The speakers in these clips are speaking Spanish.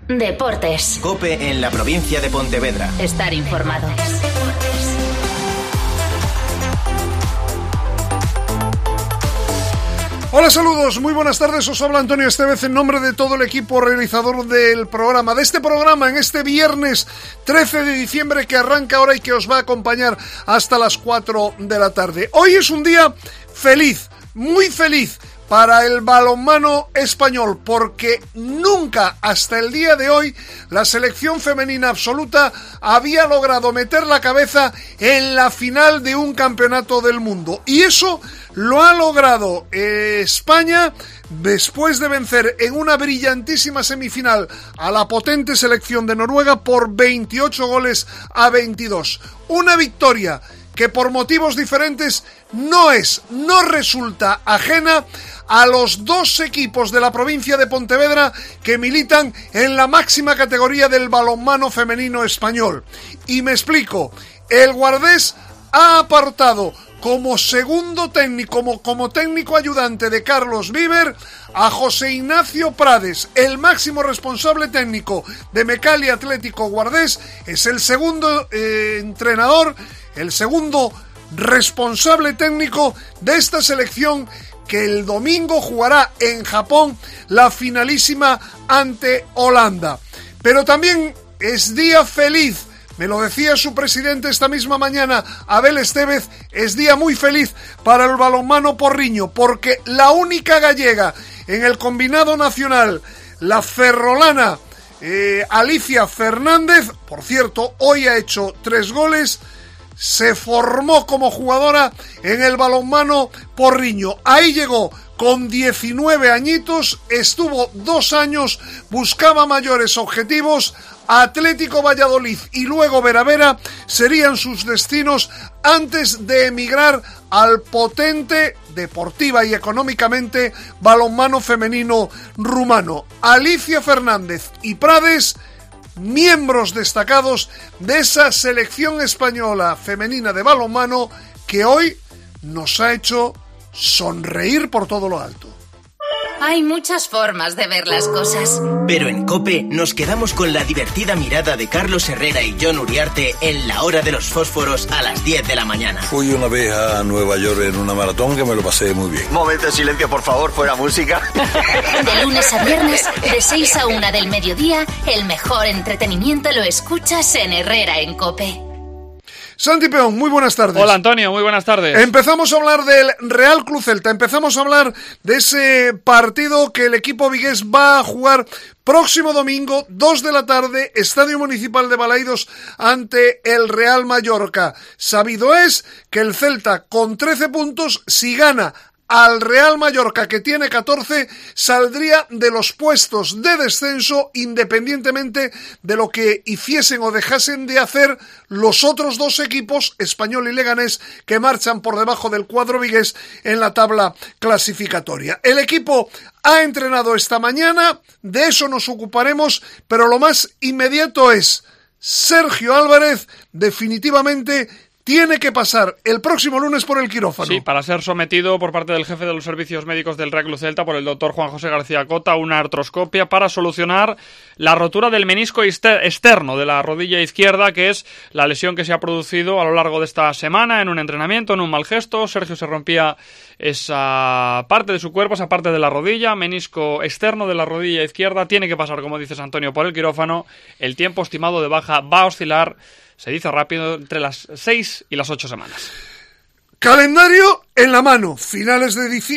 Deportes. COPE en la provincia de Pontevedra. Estar informado. Hola, saludos, muy buenas tardes, os habla Antonio Estevez en nombre de todo el equipo realizador del programa, de este programa en este viernes 13 de diciembre que arranca ahora y que os va a acompañar hasta las 4 de la tarde. Hoy es un día feliz, muy feliz para el balonmano español, porque nunca hasta el día de hoy la selección femenina absoluta había logrado meter la cabeza en la final de un campeonato del mundo. Y eso lo ha logrado España después de vencer en una brillantísima semifinal a la potente selección de Noruega por 28-22. Una victoria que por motivos diferentes no resulta ajena a los dos equipos de la provincia de Pontevedra que militan en la máxima categoría del balonmano femenino español. Y me explico, el Guardés ha apartado como segundo técnico, como técnico ayudante de Carlos Viver, a José Ignacio Prades, el máximo responsable técnico de Mecali Atlético Guardés, es el segundo entrenador, el segundo responsable técnico de esta selección que el domingo jugará en Japón la finalísima ante Holanda. Pero también es día feliz, me lo decía su presidente esta misma mañana, Abel Estevez, es día muy feliz para el balonmano porriño, porque la única gallega en el combinado nacional, la ferrolana Alicia Fernández, por cierto, hoy ha hecho 3 goles, se formó como jugadora en el balonmano porriño. Ahí llegó con 19 añitos, estuvo 2 años, buscaba mayores objetivos. Atlético Valladolid y luego Veravera serían sus destinos antes de emigrar al potente, deportiva y económicamente, balonmano femenino rumano. Alicia Fernández y Prades, miembros destacados de esa selección española femenina de balonmano que hoy nos ha hecho sonreír por todo lo alto. Hay muchas formas de ver las cosas. Pero en COPE nos quedamos con la divertida mirada de Carlos Herrera y John Uriarte en la hora de los fósforos a las 10 de la mañana. Fui una vez a Nueva York en una maratón que me lo pasé muy bien. Momento de silencio, por favor, fuera música. De lunes a viernes, de 6 a 1 del mediodía, el mejor entretenimiento lo escuchas en Herrera en COPE. Santi Peón, muy buenas tardes. Hola Antonio, muy buenas tardes. Empezamos a hablar del Real Club Celta, empezamos a hablar de ese partido que el equipo vigués va a jugar próximo domingo, 2 de la tarde, Estadio Municipal de Balaidos ante el Real Mallorca. Sabido es que el Celta con 13 puntos, si gana al Real Mallorca, que tiene 14, saldría de los puestos de descenso independientemente de lo que hiciesen o dejasen de hacer los otros dos equipos, Español y Leganés, que marchan por debajo del cuadro vigués en la tabla clasificatoria. El equipo ha entrenado esta mañana, de eso nos ocuparemos, pero lo más inmediato es Sergio Álvarez definitivamente tiene que pasar el próximo lunes por el quirófano. Sí, para ser sometido por parte del jefe de los servicios médicos del Real Club Celta, por el doctor Juan José García Cota, una artroscopia para solucionar la rotura del menisco externo de la rodilla izquierda, que es la lesión que se ha producido a lo largo de esta semana en un entrenamiento, en un mal gesto. Sergio se rompía esa parte de su cuerpo, esa parte de la rodilla, menisco externo de la rodilla izquierda. Tiene que pasar, como dices Antonio, por el quirófano. El tiempo estimado de baja va a oscilar, se dice rápido, entre las 6 y las 8 semanas. Calendario en la mano, finales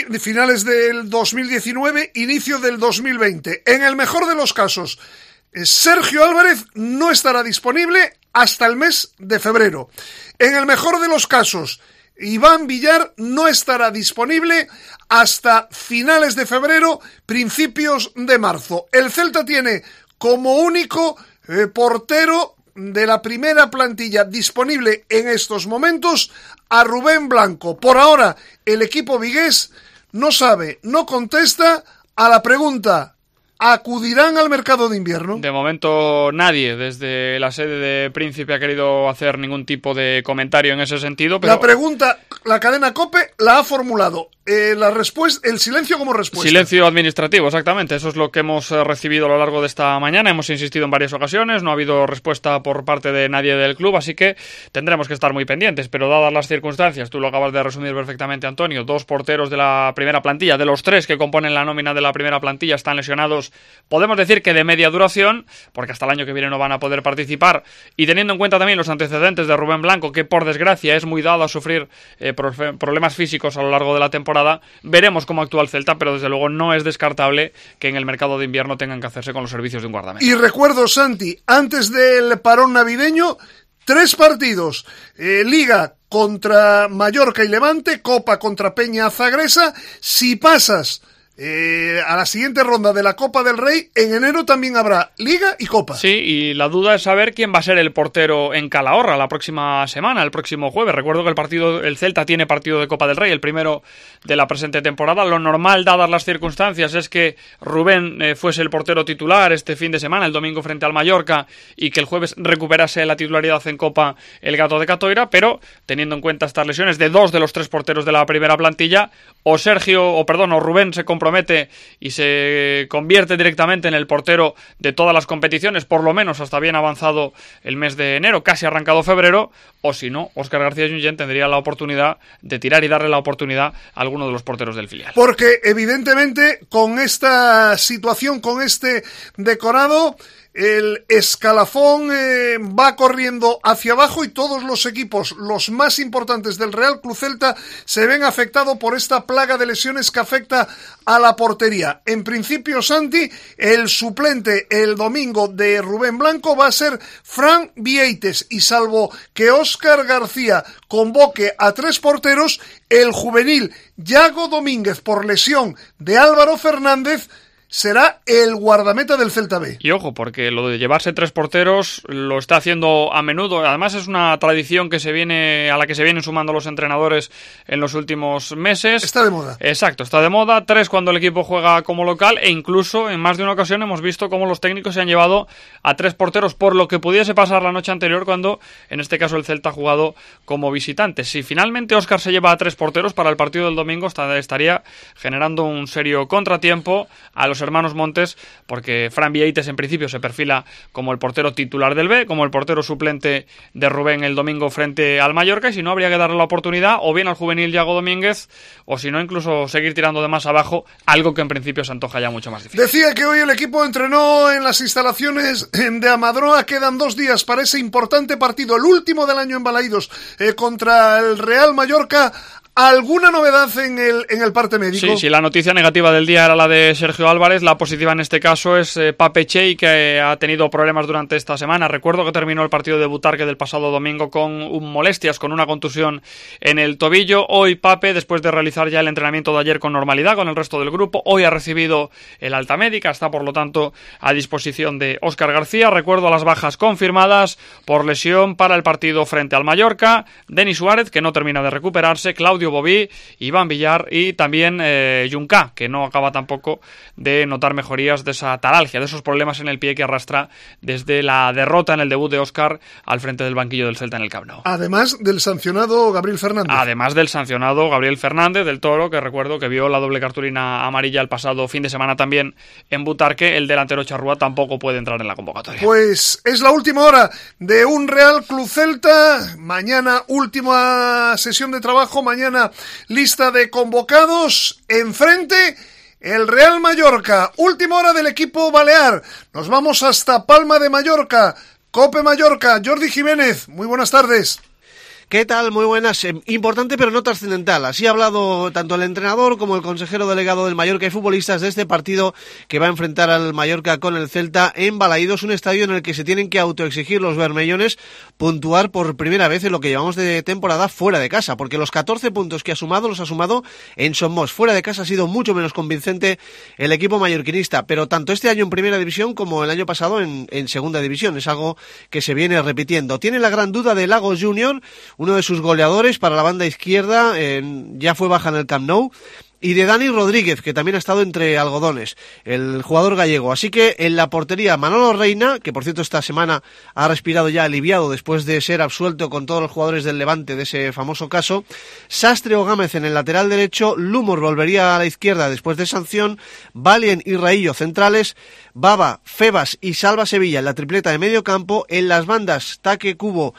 del 2019, inicio del 2020. En el mejor de los casos, Sergio Álvarez no estará disponible hasta el mes de febrero. En el mejor de los casos, Iván Villar no estará disponible hasta finales de febrero, principios de marzo. El Celta tiene como único portero de la primera plantilla disponible en estos momentos a Rubén Blanco. Por ahora, el equipo vigués no sabe, no contesta a la pregunta: ¿acudirán al mercado de invierno? De momento nadie desde la sede de Príncipe ha querido hacer ningún tipo de comentario en ese sentido. Pero la pregunta, la cadena COPE la ha formulado el silencio como respuesta. Silencio administrativo, exactamente. Eso es lo que hemos recibido a lo largo de esta mañana. Hemos insistido en varias ocasiones, no ha habido respuesta por parte de nadie del club, así que tendremos que estar muy pendientes. Pero dadas las circunstancias, tú lo acabas de resumir perfectamente, Antonio, 2 porteros de la primera plantilla, de los 3 que componen la nómina de la primera plantilla, están lesionados, podemos decir que de media duración, porque hasta el año que viene no van a poder participar, y teniendo en cuenta también los antecedentes de Rubén Blanco, que por desgracia es muy dado a sufrir problemas físicos a lo largo de la temporada, veremos cómo actúa el Celta, pero desde luego no es descartable que en el mercado de invierno tengan que hacerse con los servicios de un guardameta. Y recuerdo, Santi, antes del parón navideño, 3 partidos, Liga contra Mallorca y Levante, Copa contra Peña Zagresa. Si pasas a la siguiente ronda de la Copa del Rey, en enero también habrá Liga y Copa. Sí, y la duda es saber quién va a ser el portero en Calahorra la próxima semana, el próximo jueves. Recuerdo que el Celta tiene partido de Copa del Rey, el primero de la presente temporada. Lo normal, dadas las circunstancias, es que Rubén fuese el portero titular este fin de semana, el domingo frente al Mallorca, y que el jueves recuperase la titularidad en Copa el Gato de Catoira, pero teniendo en cuenta estas lesiones de 2 de los 3 porteros de la primera plantilla, o Rubén se compromete y se convierte directamente en el portero de todas las competiciones, por lo menos hasta bien avanzado el mes de enero, casi arrancado febrero, o si no, Óscar García Junyent tendría la oportunidad de tirar y darle la oportunidad a alguno de los porteros del filial. Porque evidentemente con esta situación, con este decorado, el escalafón va corriendo hacia abajo y todos los equipos, los más importantes del Real Club Celta, se ven afectados por esta plaga de lesiones que afecta a la portería. En principio, Santi, el suplente el domingo de Rubén Blanco va a ser Fran Vieites, y salvo que Óscar García convoque a 3 porteros, el juvenil Yago Domínguez, por lesión de Álvaro Fernández, será el guardameta del Celta B. Y ojo, porque lo de llevarse 3 porteros lo está haciendo a menudo. Además es una tradición a la que se vienen sumando los entrenadores en los últimos meses. Está de moda. Exacto, está de moda. 3 cuando el equipo juega como local, e incluso en más de una ocasión hemos visto cómo los técnicos se han llevado a 3 porteros por lo que pudiese pasar la noche anterior, cuando en este caso el Celta ha jugado como visitante. Si finalmente Óscar se lleva a 3 porteros para el partido del domingo, estaría generando un serio contratiempo a los hermanos Montes, porque Fran Vieites en principio se perfila como el portero titular del B, como el portero suplente de Rubén el domingo frente al Mallorca, y si no, habría que darle la oportunidad o bien al juvenil Yago Domínguez, o si no, incluso seguir tirando de más abajo, algo que en principio se antoja ya mucho más difícil. Decía que hoy el equipo entrenó en las instalaciones de Amadroa. Quedan 2 días para ese importante partido, el último del año en Balaídos, contra el Real Mallorca. ¿Alguna novedad en el parte médico? Sí, la noticia negativa del día era la de Sergio Álvarez. La positiva en este caso es Pape Chey, que ha tenido problemas durante esta semana. Recuerdo que terminó el partido de Butarque del pasado domingo con molestias, con una contusión en el tobillo. Hoy Pape, después de realizar ya el entrenamiento de ayer con normalidad con el resto del grupo, hoy ha recibido el alta médica, está por lo tanto a disposición de Óscar García. Recuerdo las bajas confirmadas por lesión para el partido frente al Mallorca: Denis Suárez, que no termina de recuperarse, Claudio Bobí, Iván Villar y también Junca, que no acaba tampoco de notar mejorías de esa talalgia, de esos problemas en el pie que arrastra desde la derrota en el debut de Óscar al frente del banquillo del Celta en el Camp Nou. Además del sancionado Gabriel Fernández. Del Toro, que recuerdo que vio la doble cartulina amarilla el pasado fin de semana también en Butarque. El delantero charrúa tampoco puede entrar en la convocatoria. Pues es la última hora de un Real Club Celta. Mañana última sesión de trabajo, mañana lista de convocados. Enfrente el Real Mallorca, última hora del equipo balear. Nos vamos hasta Palma de Mallorca, Cope Mallorca. Jordi Jiménez, muy buenas tardes. ¿Qué tal? Muy buenas. Importante pero no trascendental. Así ha hablado tanto el entrenador como el consejero delegado del Mallorca y futbolistas de este partido que va a enfrentar al Mallorca con el Celta en Balaídos, un estadio en el que se tienen que autoexigir los bermellones puntuar por primera vez en lo que llevamos de temporada fuera de casa, porque los 14 puntos que los ha sumado en Somos. Fuera de casa ha sido mucho menos convincente el equipo mallorquinista, pero tanto este año en Primera División como el año pasado en Segunda División. Es algo que se viene repitiendo. Tiene la gran duda de Lagos Junior, uno de sus goleadores para la banda izquierda, ya fue baja en el Camp Nou, y de Dani Rodríguez, que también ha estado entre algodones, el jugador gallego. Así que en la portería Manolo Reina, que por cierto esta semana ha respirado ya aliviado después de ser absuelto con todos los jugadores del Levante de ese famoso caso. Sastre o Gámez en el lateral derecho, Lumor volvería a la izquierda después de sanción, Valien y Raillo centrales, Baba, Febas y Salva Sevilla en la tripleta de medio campo, en las bandas Taque, Cubo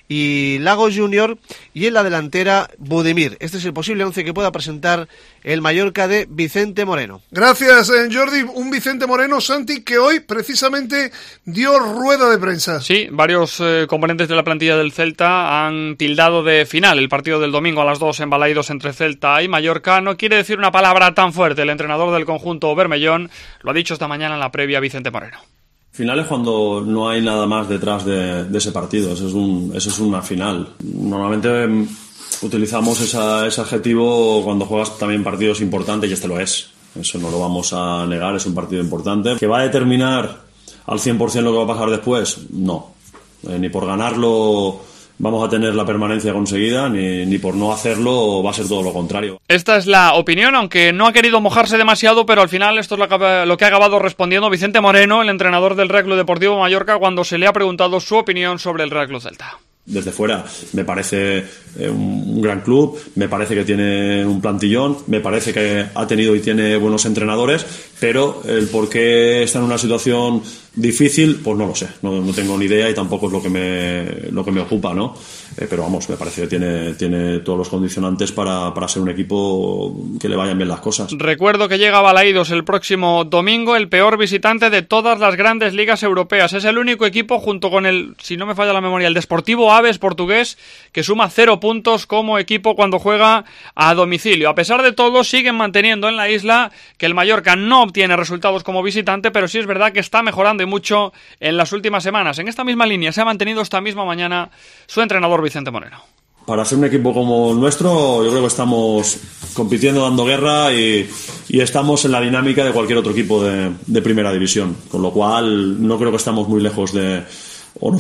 y Lagos Junior, y en la delantera Budimir. Este es el posible 11 que pueda presentar el Mallorca de Vicente Moreno. Gracias, Jordi. Un Vicente Moreno, Santi, que hoy precisamente dio rueda de prensa. Sí, varios componentes de la plantilla del Celta han tildado de final el partido del domingo a las 2 en Balaídos entre Celta y Mallorca. No quiere decir una palabra tan fuerte el entrenador del conjunto bermellón, lo ha dicho esta mañana en la previa Vicente Moreno. Final es cuando no hay nada más detrás de ese partido, eso es una final. Normalmente utilizamos ese adjetivo cuando juegas también partidos importantes, y este lo es. Eso no lo vamos a negar, es un partido importante. ¿Que va a determinar al 100% lo que va a pasar después? No. Ni por ganarlo vamos a tener la permanencia conseguida, ni por no hacerlo va a ser todo lo contrario. Esta es la opinión, aunque no ha querido mojarse demasiado, pero al final esto es lo que ha acabado respondiendo Vicente Moreno, el entrenador del Real Club Deportivo Mallorca, cuando se le ha preguntado su opinión sobre el Real Club Celta. Desde fuera me parece un gran club, me parece que tiene un plantillón, me parece que ha tenido y tiene buenos entrenadores, pero el por qué está en una situación difícil, pues no lo sé, no tengo ni idea, y tampoco es lo que me ocupa, ¿no? Pero vamos, me parece que tiene todos los condicionantes para ser un equipo que le vayan bien las cosas. Recuerdo que llega a Balaídos el próximo domingo, el peor visitante de todas las grandes ligas europeas. Es el único equipo, junto con el, si no me falla la memoria, el Desportivo Aves portugués, que suma 0 puntos como equipo cuando juega a domicilio. A pesar de todo, siguen manteniendo en la isla que el Mallorca no obtiene resultados como visitante, pero sí es verdad que está mejorando y mucho en las últimas semanas. En esta misma línea se ha mantenido esta misma mañana su entrenador Vicente Moreno. Para ser un equipo como el nuestro, yo creo que estamos compitiendo, dando guerra, y estamos en la dinámica de cualquier otro equipo de primera división, con lo cual no creo que estamos muy lejos no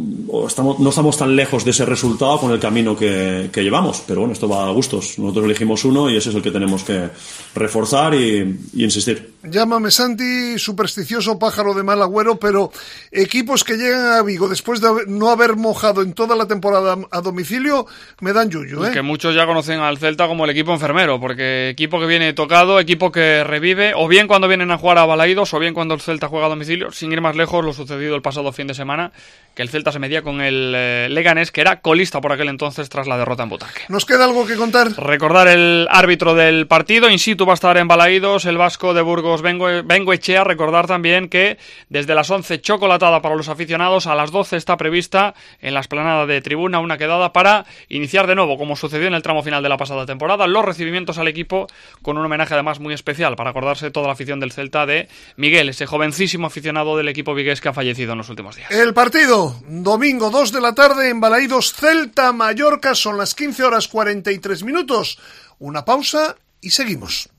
estamos tan lejos de ese resultado con el camino que llevamos, pero bueno, esto va a gustos. Nosotros elegimos uno y ese es el que tenemos que reforzar y insistir. Llámame Santi, supersticioso pájaro de mal agüero, pero equipos que llegan a Vigo después de no haber mojado en toda la temporada a domicilio me dan yuyu, ¿eh? Que muchos ya conocen al Celta como el equipo enfermero, porque equipo que viene tocado, equipo que revive, o bien cuando vienen a jugar a Balaídos, o bien cuando el Celta juega a domicilio, sin ir más lejos, lo sucedido el pasado fin de semana, que el Celta se medía con el Leganés, que era colista por aquel entonces tras la derrota en Butarque. ¿Nos queda algo que contar? Recordar el árbitro del partido, in situ va a estar en Balaídos, el vasco de Burgos Bengoechea. Recordar también que desde las 11 chocolatada para los aficionados, a las 12 está prevista en la explanada de tribuna una quedada para iniciar de nuevo, como sucedió en el tramo final de la pasada temporada, los recibimientos al equipo, con un homenaje además muy especial para acordarse toda la afición del Celta de Miguel, ese jovencísimo aficionado del equipo vigués que ha fallecido en los últimos días. El partido, domingo 2 de la tarde en Balaídos, Celta-Mallorca, son las 15:43. Una pausa y seguimos.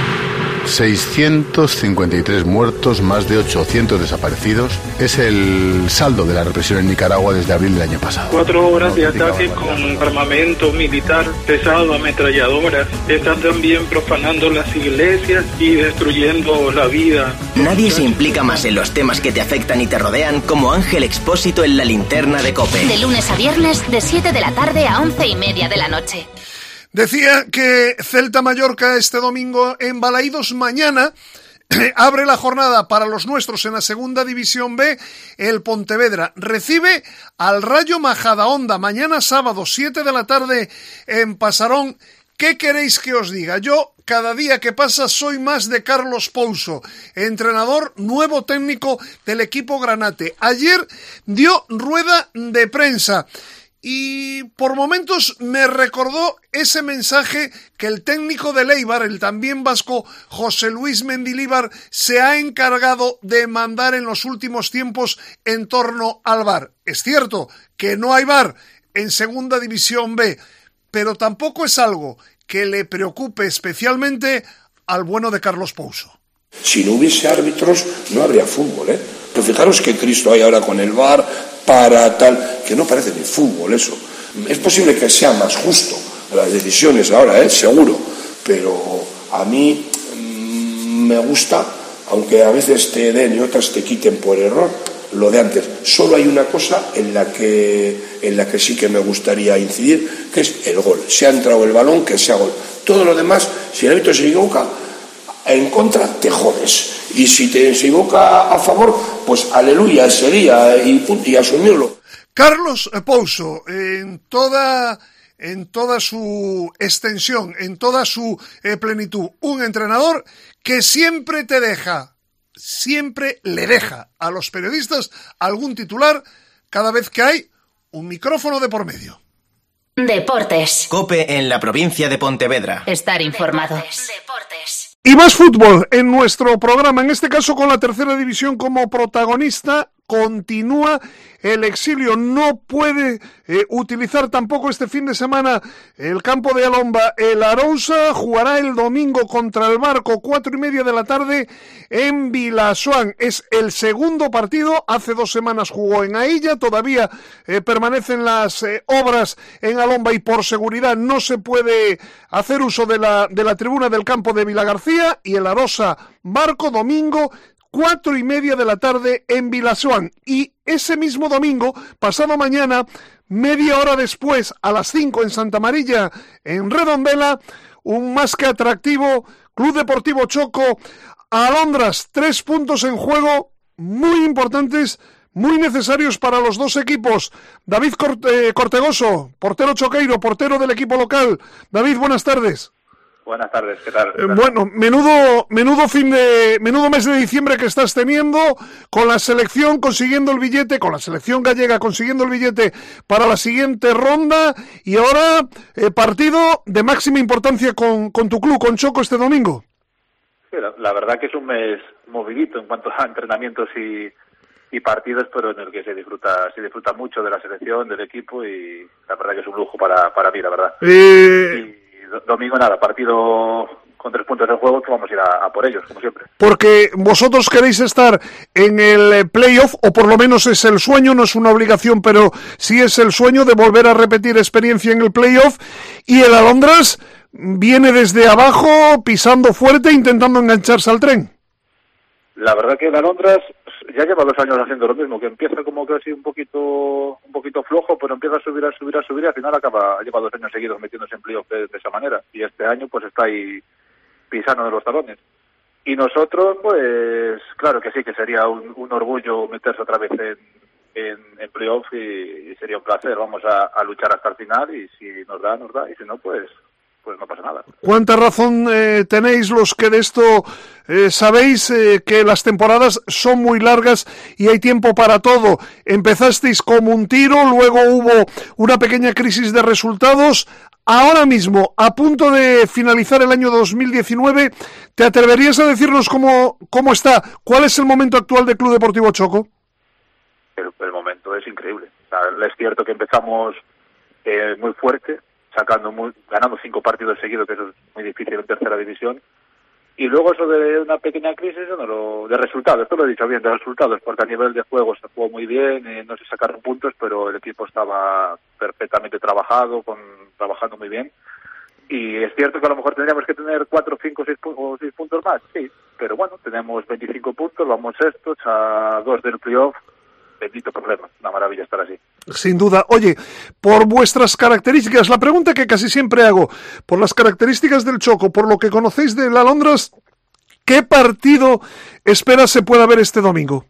653 muertos, más de 800 desaparecidos. Es el saldo de la represión en Nicaragua desde abril del año pasado. 4 horas de ataque con armamento militar pesado, ametralladoras. Están también profanando las iglesias y destruyendo la vida. Nadie se implica más en los temas que te afectan y te rodean como Ángel Expósito en La Linterna de COPE. De lunes a viernes, de 7 de la tarde a 11:30 de la noche. Decía que Celta-Mallorca este domingo en Balaídos. Mañana abre la jornada para los nuestros en la segunda división B. El Pontevedra recibe al Rayo Majadahonda mañana sábado 7 de la tarde en Pasarón. ¿Qué queréis que os diga? Yo cada día que pasa soy más de Carlos Pouso, entrenador, nuevo técnico del equipo granate. Ayer dio rueda de prensa y por momentos me recordó ese mensaje que el técnico del Eibar, el también vasco José Luis Mendilíbar, se ha encargado de mandar en los últimos tiempos en torno al VAR. Es cierto que no hay VAR en segunda división B, pero tampoco es algo que le preocupe especialmente al bueno de Carlos Pouso. Si no hubiese árbitros no habría fútbol, ¿eh? Pero fijaros que Cristo hay ahora con el VAR para tal, que no parece ni fútbol eso. Es posible que sea más justo las decisiones ahora, seguro, pero A mí me gusta, aunque a veces te den y otras te quiten por error, lo de antes. Solo hay una cosa en la que sí que me gustaría incidir, que es el gol. Si ha entrado el balón, que sea gol. Todo lo demás, si el árbitro se equivoca en contra, te jodes. Y si se equivoca a favor, pues aleluya sería y asumirlo. Carlos Pouso, en toda su extensión, en toda su plenitud, un entrenador que siempre le deja a los periodistas algún titular cada vez que hay un micrófono de por medio. Deportes. COPE en la provincia de Pontevedra. Estar informado. Deportes. Y más fútbol en nuestro programa, en este caso con la tercera división como protagonista. Continúa el exilio, no puede utilizar tampoco este fin de semana el campo de Alomba. El Arousa jugará el domingo contra el Barco, 4:30 de la tarde en Vilasoán. Es el segundo partido, hace 2 semanas jugó en Ailla, todavía permanecen las obras en Alomba y por seguridad no se puede hacer uso de la tribuna del campo de Vilagarcía. Y el Arousa Barco, domingo 4:30 de la tarde en Vilasoán. Y ese mismo domingo, pasado mañana, media hora después, a las 5 en Santa Marilla, en Redondela, un más que atractivo Club Deportivo Choco Alondras. 3 puntos en juego muy importantes, muy necesarios para los dos equipos. David Cortegoso, portero choqueiro, portero del equipo local. David, buenas tardes. Buenas tardes, ¿qué tal? Bueno, menudo mes de diciembre que estás teniendo con la selección consiguiendo el billete, con la selección gallega consiguiendo el billete para la siguiente ronda y ahora partido de máxima importancia con tu club, con Choco, este domingo. Sí, la verdad que es un mes movidito en cuanto a entrenamientos y partidos, pero en el que se disfruta mucho de la selección, del equipo y la verdad que es un lujo para mí, la verdad. Domingo nada, partido con 3 puntos en juego, que vamos a ir a por ellos, como siempre. Porque vosotros queréis estar en el playoff, o por lo menos es el sueño, no es una obligación, pero sí es el sueño de volver a repetir experiencia en el playoff, y el Alondras viene desde abajo, pisando fuerte, intentando engancharse al tren. La verdad que el Alondras ya lleva 2 años haciendo lo mismo, que empieza como casi un poquito flojo, pero empieza a subir, y al final lleva 2 años seguidos metiéndose en playoff de esa manera, y este año pues está ahí pisando de los talones. Y nosotros, pues claro que sí, que sería un orgullo meterse otra vez en playoff y sería un placer. Vamos a luchar hasta el final y si nos da, y si no, pues no pasa nada. ¿Cuánta razón tenéis los que de esto sabéis que las temporadas son muy largas y hay tiempo para todo? Empezasteis como un tiro, luego hubo una pequeña crisis de resultados. Ahora mismo, a punto de finalizar el año 2019, ¿te atreverías a decirnos cómo está? ¿Cuál es el momento actual del Club Deportivo Choco? El momento es increíble. O sea, es cierto que empezamos muy fuerte, ganando 5 partidos seguidos, que eso es muy difícil en tercera división, y luego eso de una pequeña crisis de resultados, esto lo he dicho bien, de resultados, porque a nivel de juego se jugó muy bien, no se sacaron puntos, pero el equipo estaba perfectamente trabajando muy bien, y es cierto que a lo mejor tendríamos que tener 4, 5 o 6 puntos más, sí, pero bueno, tenemos 25 puntos, vamos estos a 2 del playoff. Bendito problema, una maravilla estar así. Sin duda. Oye, por vuestras características, la pregunta que casi siempre hago, por las características del Choco, por lo que conocéis del Alondras, ¿qué partido esperas se pueda ver este domingo?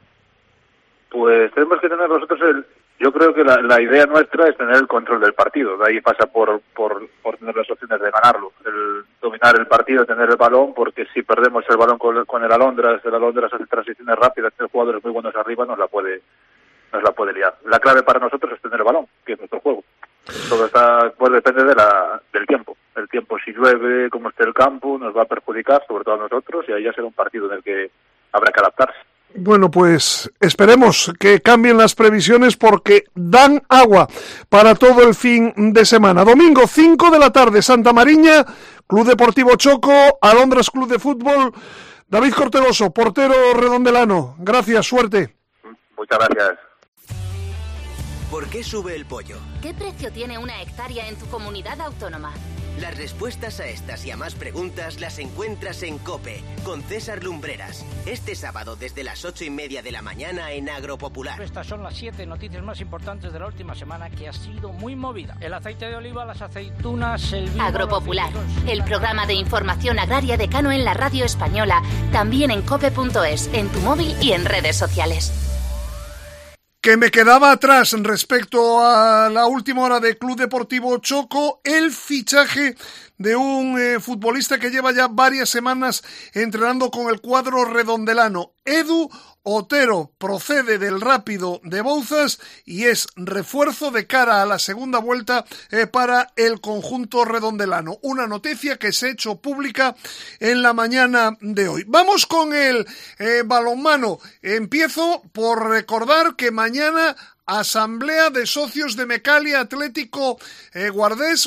Pues tenemos que tener nosotros yo creo que la idea nuestra es tener el control del partido, de ahí pasa por tener las opciones de ganarlo, el dominar el partido, tener el balón, porque si perdemos el balón con el Alondras hace transiciones rápidas, tiene jugadores muy buenos arriba, nos la puede liar. La clave para nosotros es tener el balón, que es nuestro juego. Todo pues depende del tiempo. El tiempo, si llueve, como esté el campo, nos va a perjudicar, sobre todo a nosotros, y ahí ya será un partido en el que habrá que adaptarse. Bueno, pues esperemos que cambien las previsiones porque dan agua para todo el fin de semana. Domingo, 5 de la tarde, Santa Mariña, Club Deportivo Choco, Alondras Club de Fútbol. David Cortegoso, portero redondelano. Gracias, suerte. Muchas gracias. ¿Por qué sube el pollo? ¿Qué precio tiene una hectárea en tu comunidad autónoma? Las respuestas a estas y a más preguntas las encuentras en COPE, con César Lumbreras. Este sábado desde las 8:30 de la mañana en Agropopular. Estas son las 7 noticias más importantes de la última semana, que ha sido muy movida. El aceite de oliva, las aceitunas, el vino... Agropopular, el programa de información agraria decano en la radio española, también en cope.es, en tu móvil y en redes sociales. Que me quedaba atrás respecto a la última hora de Club Deportivo Choco, el fichaje de un futbolista que lleva ya varias semanas entrenando con el cuadro redondelano. Edu Otero procede del Rápido de Bouzas y es refuerzo de cara a la segunda vuelta para el conjunto redondelano. Una noticia que se ha hecho pública en la mañana de hoy. Vamos con el balonmano. Empiezo por recordar que mañana Asamblea de Socios de Mecalia Atlético Guardés,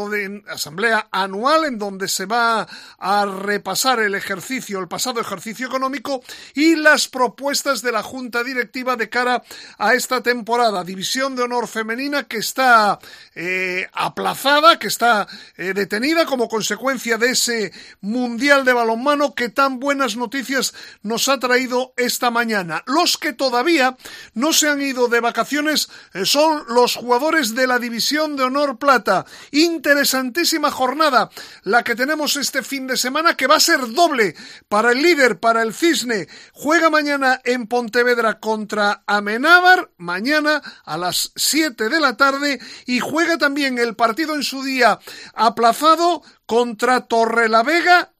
asamblea anual en donde se va a repasar el pasado ejercicio económico y las propuestas de la Junta Directiva de cara a esta temporada. División de Honor Femenina que está aplazada, que está detenida como consecuencia de ese Mundial de Balonmano que tan buenas noticias nos ha traído esta mañana. Los que todavía no se han ido de vacaciones son los jugadores de la División de Honor Plata. Interesantísima jornada la que tenemos este fin de semana, que va a ser doble para el líder, para el Cisne. Juega mañana en Pontevedra contra Amenábar, mañana a las 7 de la tarde, y juega también el partido en su día aplazado contra Torrelavega,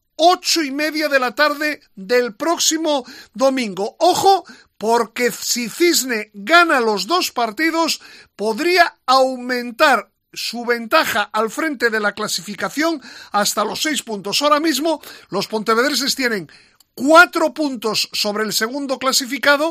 8:30 de la tarde del próximo domingo. Ojo, porque si Cisne gana los dos partidos, podría aumentar su ventaja al frente de la clasificación hasta los 6 puntos. Ahora mismo los pontevedreses tienen 4 puntos sobre el segundo clasificado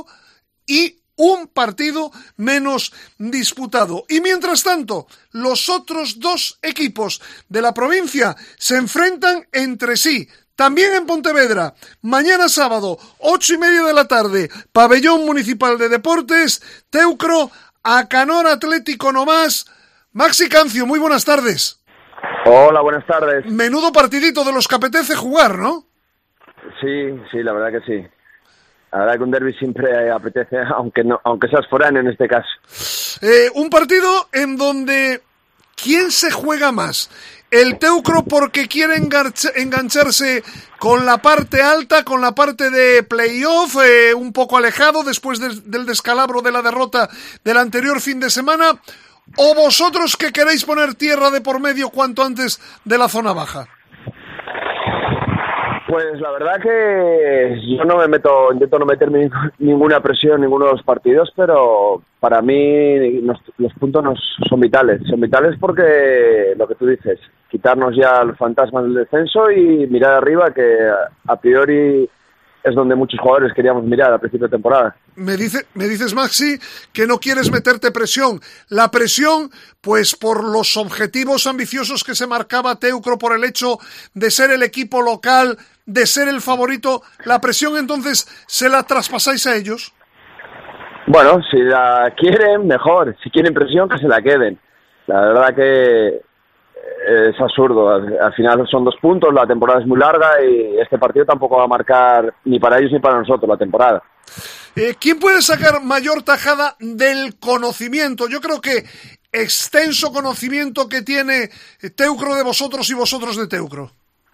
y un partido menos disputado. Y mientras tanto, los otros dos equipos de la provincia se enfrentan entre sí. También en Pontevedra, mañana sábado, 8:30 de la tarde, Pabellón Municipal de Deportes, Teucro, Acanor Atlético Nomás. Maxi Cancio, muy buenas tardes. Hola, buenas tardes. Menudo partidito de los que apetece jugar, ¿no? Sí, la verdad que sí. La verdad que un derbi siempre apetece, aunque seas foráneo en este caso. Un partido en donde ¿quién se juega más? El Teucro porque quiere engancharse con la parte alta, con la parte de playoff, un poco alejado después del descalabro de la derrota del anterior fin de semana, o vosotros que queréis poner tierra de por medio cuanto antes de la zona baja. Pues la verdad que yo intento no meterme ninguna presión en ninguno de los partidos, pero para mí los puntos son vitales. Son vitales porque, lo que tú dices, quitarnos ya los fantasmas del descenso y mirar arriba, que a priori es donde muchos jugadores queríamos mirar al principio de temporada. Me dices, Maxi, que no quieres meterte presión. La presión, pues por los objetivos ambiciosos que se marcaba Teucro, por el hecho de ser el equipo local, de ser el favorito, la presión entonces se la traspasáis a ellos. Bueno, si la quieren, mejor. Si quieren presión, que se la queden. La verdad que es absurdo. Al final son 2 puntos, la temporada es muy larga y este partido tampoco va a marcar ni para ellos ni para nosotros la temporada. ¿Quién puede sacar mayor tajada del conocimiento? Yo creo que extenso conocimiento que tiene Teucro de vosotros y vosotros de Teucro.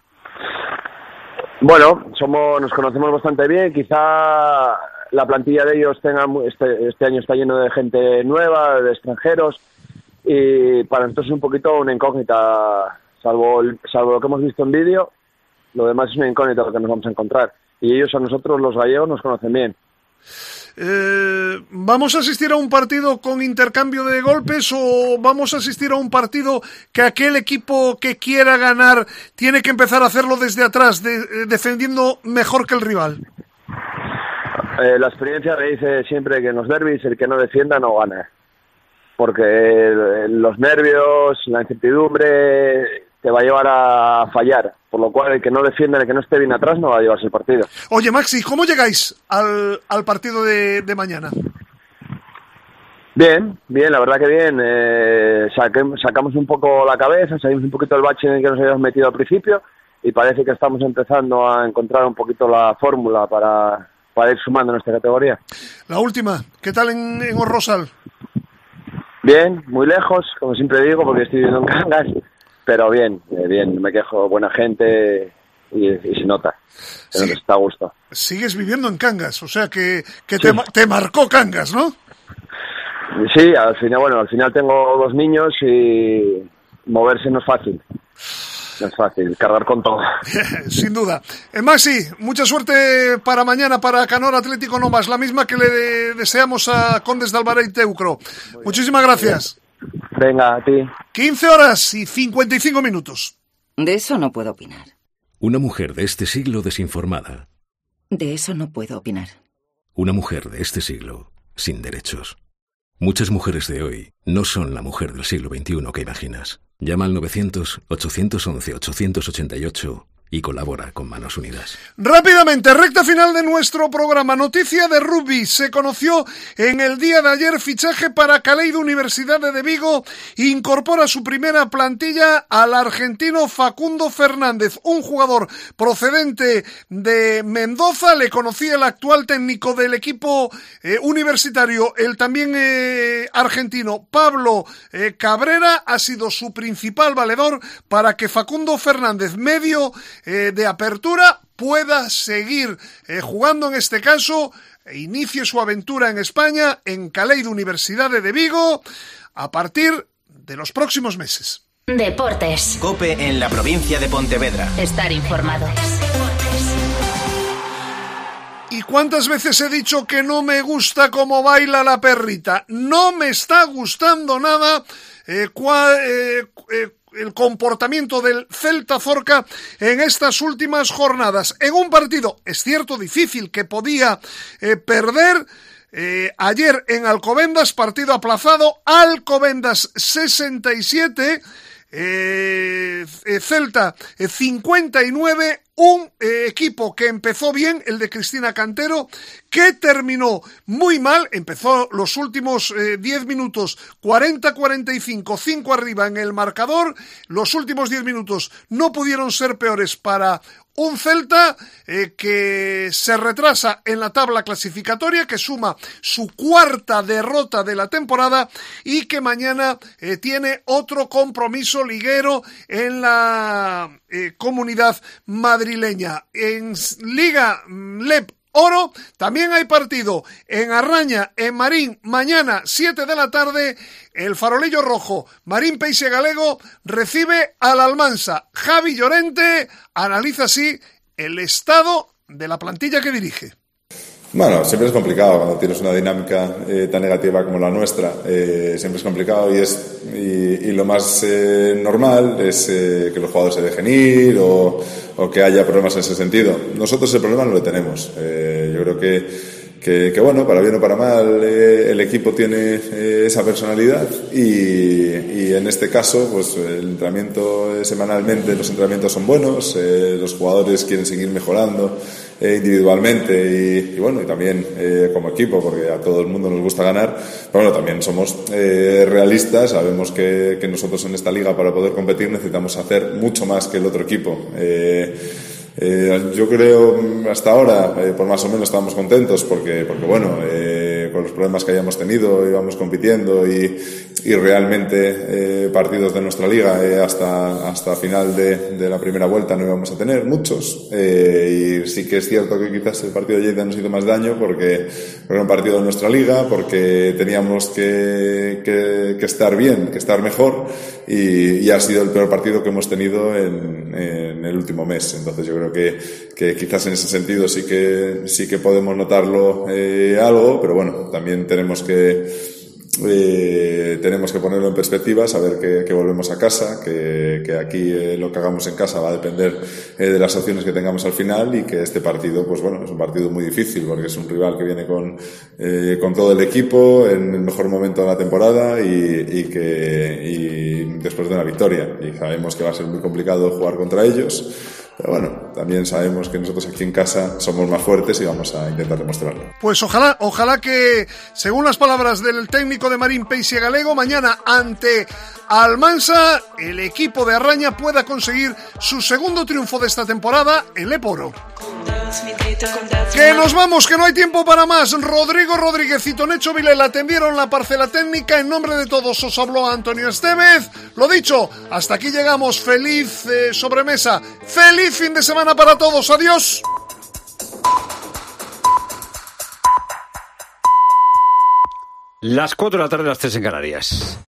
Bueno, nos conocemos bastante bien. Quizá la plantilla de ellos este año está lleno de gente nueva, de extranjeros, y para nosotros es un poquito una incógnita, salvo lo que hemos visto en vídeo. Lo demás es una incógnita lo que nos vamos a encontrar, y ellos a nosotros, los gallegos, nos conocen bien. ¿Vamos a asistir a un partido con intercambio de golpes o vamos a asistir a un partido que aquel equipo que quiera ganar tiene que empezar a hacerlo desde atrás, defendiendo mejor que el rival? La experiencia me dice siempre que en los derbis el que no defienda no gana, porque los nervios, la incertidumbre te va a llevar a fallar, por lo cual el que no defienda, el que no esté bien atrás, no va a llevarse el partido. Oye, Maxi, ¿cómo llegáis al partido de mañana? Bien, la verdad que bien. Sacamos un poco la cabeza, salimos un poquito del bache en el que nos habíamos metido al principio y parece que estamos empezando a encontrar un poquito la fórmula para ir sumando en esta categoría. La última, ¿qué tal en Os-Rosal? Bien, muy lejos, como siempre digo, porque estoy viviendo en Cangas, pero bien, me quejo, buena gente y se nota, nos está a gusto. Sigues viviendo en Cangas, o sea que sí. te marcó Cangas, ¿no? Sí, al final tengo 2 niños y moverse no es fácil. No es fácil, cargar con todo. Sin duda. Maxi, mucha suerte para mañana para Canor Atlético Nomas, la misma que le deseamos a Condes de Albará y Teucro. Muchísimas gracias. Venga, a ti. 15 horas y 55 minutos. De eso no puedo opinar. Una mujer de este siglo desinformada. De eso no puedo opinar. Una mujer de este siglo sin derechos. Muchas mujeres de hoy no son la mujer del siglo XXI que imaginas. Llama al 900-811-888 y colabora con Manos Unidas. Rápidamente, recta final de nuestro programa. Noticia de rugby. Se conoció en el día de ayer fichaje para Caleido Universidad de Vigo. Incorpora su primera plantilla al argentino Facundo Fernández, un jugador procedente de Mendoza. Le conocía el actual técnico del equipo universitario, el también argentino Pablo Cabrera. Ha sido su principal valedor para que Facundo Fernández, medio de apertura, pueda seguir jugando, en este caso, e inicie su aventura en España, en Caleido Universidad de Vigo, a partir de los próximos meses. Deportes. COPE en la provincia de Pontevedra. Estar informado. ¿Y cuántas veces he dicho que no me gusta cómo baila la perrita? No me está gustando nada el comportamiento del Celta Zorca en estas últimas jornadas. En un partido, es cierto, difícil, que podía perder. Ayer en Alcobendas, partido aplazado, Alcobendas 67, Celta 59, un equipo que empezó bien, el de Cristina Cantero, que terminó muy mal. Empezó los últimos 10 minutos 40-45, 5 arriba en el marcador. Los últimos 10 minutos no pudieron ser peores para un Celta que se retrasa en la tabla clasificatoria, que suma su 4ª derrota de la temporada y que mañana tiene otro compromiso liguero en la comunidad madrileña. En Liga LEP Oro también hay partido en Arraña, en Marín, mañana 7 de la tarde. El farolillo rojo Marín Peixe Galego recibe al Almansa. Javi Llorente analiza así el estado de la plantilla que dirige. Bueno, siempre es complicado cuando tienes una dinámica tan negativa como la nuestra. Siempre es complicado y lo más normal es que los jugadores se dejen ir o que haya problemas en ese sentido. Nosotros el problema no lo tenemos. Yo creo que bueno, para bien o para mal, el equipo tiene esa personalidad y en este caso, pues el entrenamiento semanalmente, los entrenamientos son buenos, los jugadores quieren seguir mejorando individualmente y bueno, y también como equipo, porque a todo el mundo nos gusta ganar, pero bueno, también somos realistas, sabemos que nosotros en esta liga, para poder competir, necesitamos hacer mucho más que el otro equipo. Yo creo hasta ahora por más o menos estábamos contentos porque bueno, con los problemas que hayamos tenido íbamos compitiendo y realmente partidos de nuestra liga hasta final de la primera vuelta no íbamos a tener muchos, y sí que es cierto que quizás el partido de Lleida nos hizo más daño porque era un partido de nuestra liga, porque teníamos que estar bien, que estar mejor, y ha sido el peor partido que hemos tenido en el último mes. Entonces yo creo que quizás en ese sentido sí que podemos notarlo algo, pero bueno, también tenemos que ponerlo en perspectiva, saber que volvemos a casa, que aquí lo que hagamos en casa va a depender de las opciones que tengamos al final, y que este partido, pues bueno, es un partido muy difícil porque es un rival que viene con todo el equipo en el mejor momento de la temporada y después de una victoria, y sabemos que va a ser muy complicado jugar contra ellos. Pero bueno, también sabemos que nosotros aquí en casa somos más fuertes y vamos a intentar demostrarlo. Pues ojalá que, según las palabras del técnico de Marín Peixe Galego, mañana ante Almansa el equipo de Arraña pueda conseguir su segundo triunfo de esta temporada en Leporo. Que nos vamos, que no hay tiempo para más. Rodrigo Rodríguez y Tonecho Vilela atendieron la parcela técnica. En nombre de todos os habló Antonio Estevez. Lo dicho, hasta aquí llegamos. Feliz sobremesa, feliz fin de semana para todos. Adiós. Las 4 de la tarde, las 3 en Canarias.